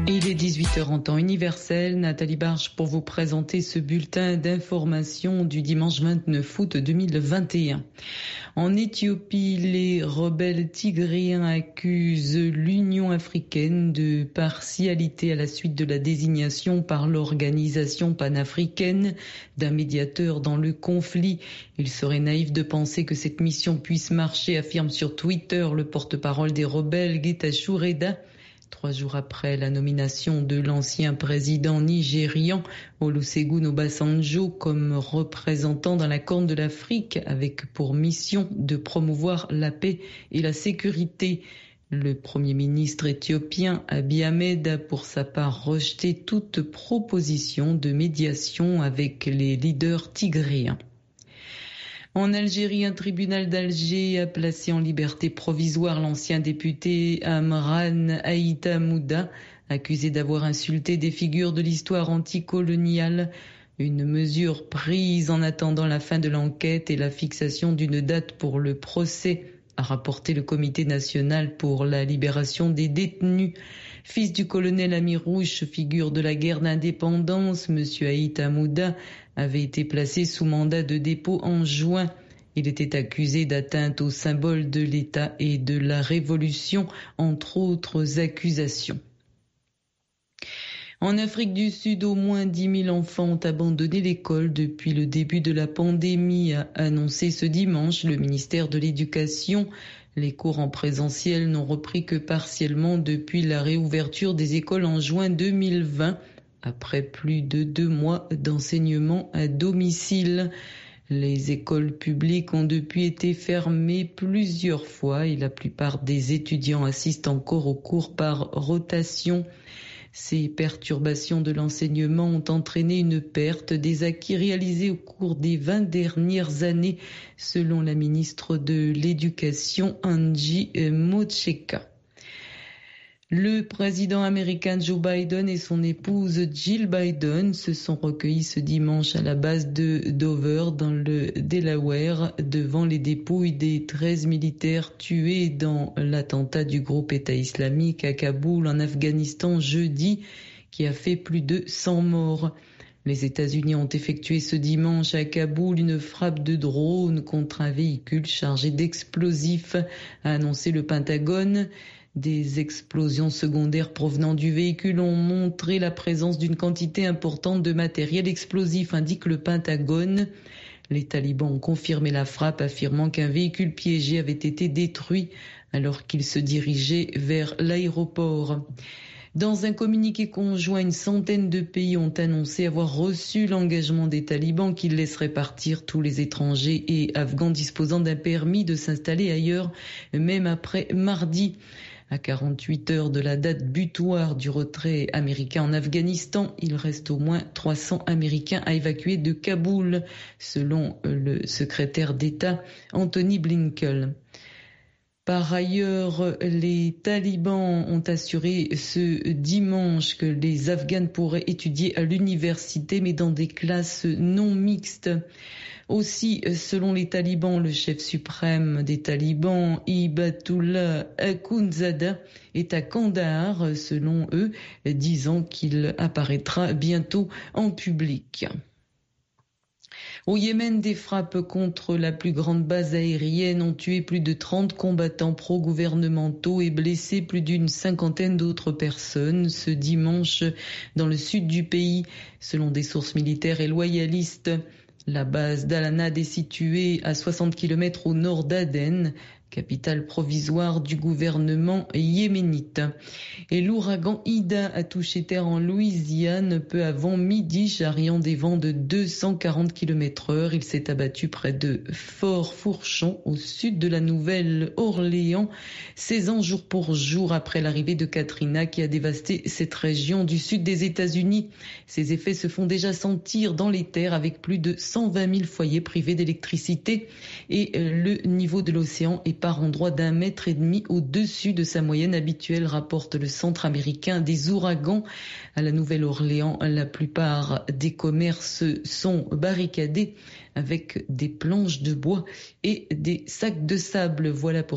Il est 18h en temps universel. Nathalie Barge pour vous présenter ce bulletin d'information du dimanche 29 août 2021. En Éthiopie, les rebelles tigréens accusent l'Union africaine de partialité à la suite de la désignation par l'organisation panafricaine d'un médiateur dans le conflit. Il serait naïf de penser que cette mission puisse marcher, affirme sur Twitter le porte-parole des rebelles, Getachew Reda. 3 jours après la nomination de l'ancien président nigérian Olusegun Obasanjo comme représentant dans la Corne de l'Afrique avec pour mission de promouvoir la paix et la sécurité. Le Premier ministre éthiopien Abiy Ahmed a pour sa part rejeté toute proposition de médiation avec les leaders tigréens. En Algérie, un tribunal d'Alger a placé en liberté provisoire l'ancien député Amran Aïta Mouda, accusé d'avoir insulté des figures de l'histoire anticoloniale. Une mesure prise en attendant la fin de l'enquête et la fixation d'une date pour le procès, a rapporté le Comité national pour la libération des détenus. Fils du colonel Amir Rouch, figure de la guerre d'indépendance, M. Aïta Mouda avait été placé sous mandat de dépôt en juin. Il était accusé d'atteinte au symbole de l'État et de la Révolution, entre autres accusations. En Afrique du Sud, au moins 10 000 enfants ont abandonné l'école depuis le début de la pandémie, a annoncé ce dimanche le ministère de l'Éducation. Les cours en présentiel n'ont repris que partiellement depuis la réouverture des écoles en juin 2020, après plus de 2 mois d'enseignement à domicile. Les écoles publiques ont depuis été fermées plusieurs fois et la plupart des étudiants assistent encore aux cours par rotation. Ces perturbations de l'enseignement ont entraîné une perte des acquis réalisés au cours des 20 dernières années, selon la ministre de l'Éducation, Angie Motshekga. Le président américain Joe Biden et son épouse Jill Biden se sont recueillis ce dimanche à la base de Dover dans le Delaware devant les dépouilles des 13 militaires tués dans l'attentat du groupe État islamique à Kaboul en Afghanistan jeudi qui a fait plus de 100 morts. Les États-Unis ont effectué ce dimanche à Kaboul une frappe de drone contre un véhicule chargé d'explosifs, a annoncé le Pentagone. Des explosions secondaires provenant du véhicule ont montré la présence d'une quantité importante de matériel explosif, indique le Pentagone. Les talibans ont confirmé la frappe, affirmant qu'un véhicule piégé avait été détruit alors qu'il se dirigeait vers l'aéroport. Dans un communiqué conjoint, une centaine de pays ont annoncé avoir reçu l'engagement des talibans qu'ils laisseraient partir tous les étrangers et afghans disposant d'un permis de s'installer ailleurs, même après mardi. À 48 heures de la date butoir du retrait américain en Afghanistan, il reste au moins 300 Américains à évacuer de Kaboul, selon le secrétaire d'État Anthony Blinken. Par ailleurs, les talibans ont assuré ce dimanche que les Afghans pourraient étudier à l'université, mais dans des classes non mixtes. Aussi, selon les talibans, le chef suprême des talibans, Hibatullah Akhundzada, est à Kandahar, selon eux, disant qu'il apparaîtra bientôt en public. Au Yémen, des frappes contre la plus grande base aérienne ont tué plus de 30 combattants pro-gouvernementaux et blessé plus d'une cinquantaine d'autres personnes ce dimanche dans le sud du pays, selon des sources militaires et loyalistes. La base d'Al-Anad est située à 60 km au nord d'Aden, capitale provisoire du gouvernement yéménite. Et l'ouragan Ida a touché terre en Louisiane peu avant midi, charriant des vents de 240 km/h. Il s'est abattu près de Fort Fourchon, au sud de la Nouvelle-Orléans, 16 ans jour pour jour après l'arrivée de Katrina qui a dévasté cette région du sud des États-Unis. Ses effets se font déjà sentir dans les terres avec plus de 120 000 foyers privés d'électricité et le niveau de l'océan est par endroits d'1,5 mètre au-dessus de sa moyenne habituelle, rapporte le Centre américain des ouragans. À la Nouvelle-Orléans, la plupart des commerces sont barricadés avec des planches de bois et des sacs de sable. Voilà pour